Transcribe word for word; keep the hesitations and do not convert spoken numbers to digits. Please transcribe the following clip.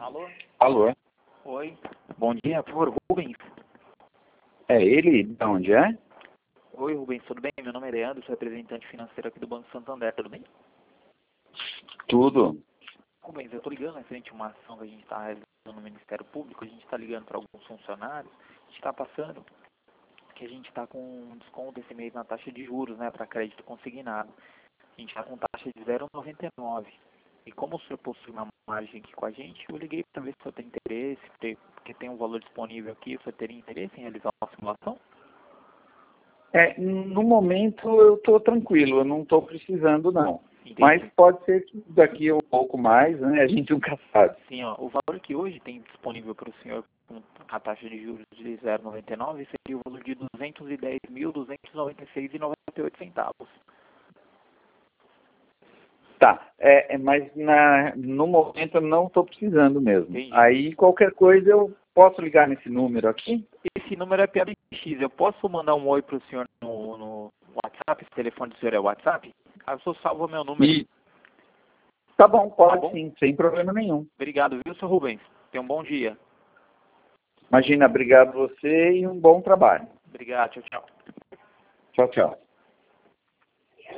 Alô? Alô? Oi. Bom dia, por favor, Rubens. É ele? De onde é? Oi, Rubens, tudo bem? Meu nome é Leandro, sou representante financeiro aqui do Banco Santander, tudo bem? Tudo. Rubens, eu estou ligando referente a uma ação que a gente está realizando no Ministério Público, a gente está ligando para alguns funcionários, a gente está passando que a gente está com um desconto esse mês na taxa de juros, né, para crédito consignado. A gente está com taxa de zero vírgula noventa e nove. E como o senhor possui uma margem aqui com a gente, eu liguei para ver se o senhor tem interesse, porque tem um valor disponível aqui, o senhor teria interesse em realizar uma simulação? É, no momento eu estou tranquilo, eu não estou precisando não. Entendi. Mas pode ser que daqui a um pouco mais, né, a gente nunca sabe. Sim, ó, o valor que hoje tem disponível para o senhor com a taxa de juros de zero vírgula noventa e nove seria o valor de duzentos e dez mil, duzentos e noventa e seis reais e noventa e oito centavos. Tá, é, é, mas na, no momento eu não estou precisando mesmo. Entendi. Aí qualquer coisa eu posso ligar nesse número aqui? Esse número é P A B X, eu posso mandar um oi para o senhor no, no WhatsApp? Esse telefone do senhor é WhatsApp? Ah, eu só salvo meu número. E tá bom, pode Tá bom? sim, sem problema nenhum. Obrigado, viu, senhor Rubens? Tenha um bom dia. Imagina, obrigado a você e um bom trabalho. Obrigado, tchau, tchau. Tchau, tchau.